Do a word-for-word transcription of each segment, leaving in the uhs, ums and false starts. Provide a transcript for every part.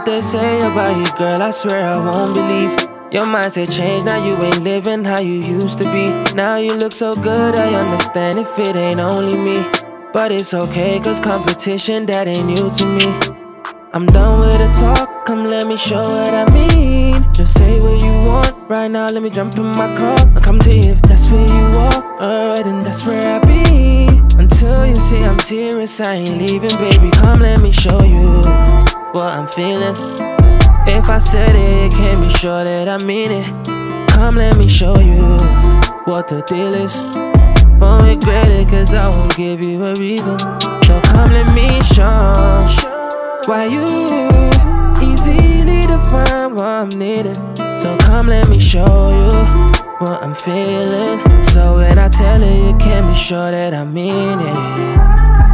they say about you, girl, I swear I won't believe. Your mindset changed, now you ain't living how you used to be. Now you look so good, I understand if it ain't only me. But it's okay, cause competition, that ain't new to me. I'm done with the talk, come let me show what I mean. Just say what you want, right now let me jump in my car. I'll come to you if that's where you are, alright, and that's where I be. Until you say I'm serious, I ain't leaving, baby. Come let me show you what I'm feeling. If I said it, can't be sure that I mean it. Come let me show you what the deal is. Won't regret it, cause I won't give you a reason. So come let me show why you easily define what I'm needing. So come let me show you what I'm feeling. So when I tell you, you can be sure that I mean it.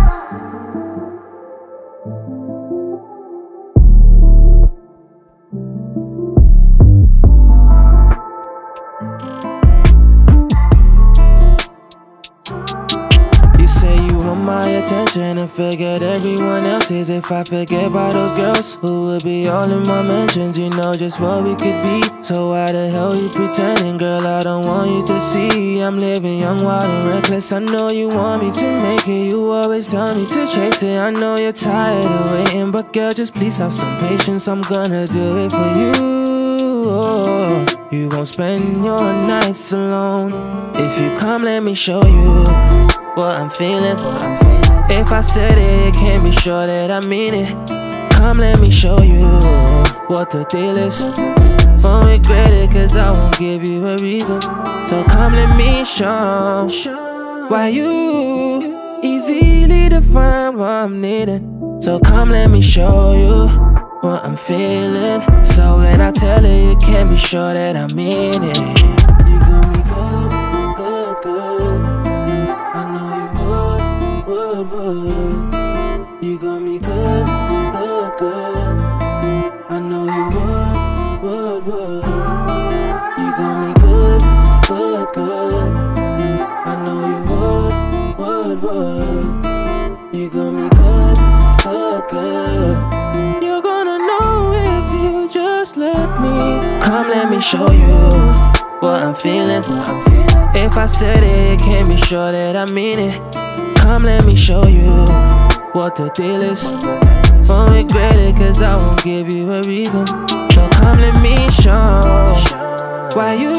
You say you want my attention and forget everyone else's. If I forget about those girls who would be all in my mentions, you know just what we could be. So why the hell you pretending, girl? I don't want you to see I'm living young, wild and reckless. I know you want me to make it, you always tell me to chase it. I know you're tired of waiting, but girl, just please have some patience. I'm gonna do it for you. Oh, you won't spend your nights alone. If you come, let me show you what I'm feeling. If I said it, you can't be sure that I mean it. Come let me show you what the deal is. Won't regret it, cause I won't give you a reason. So come let me show why you easily define what I'm needing. So come let me show you what I'm feeling. So when I tell you, you can't be sure that I mean it. You got me good, good, good. I know you would, would, would. You got me good, good, good. I know you would, would, would. You got me good, good, good. I know you would, would, would. You got me good, good, good. You're gonna know if you just let me. Come let me show you what I'm feeling. If I said it, you can't be sure that I mean it. Come let me show you what the deal is. Won't regret it, cause I won't give you a reason. So come let me show why you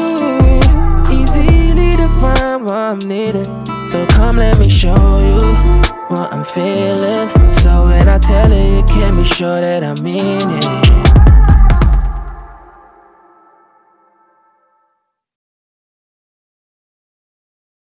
easily define what I'm needing. So come let me show you what I'm feeling. So when I tell you, you can't be sure that I mean it.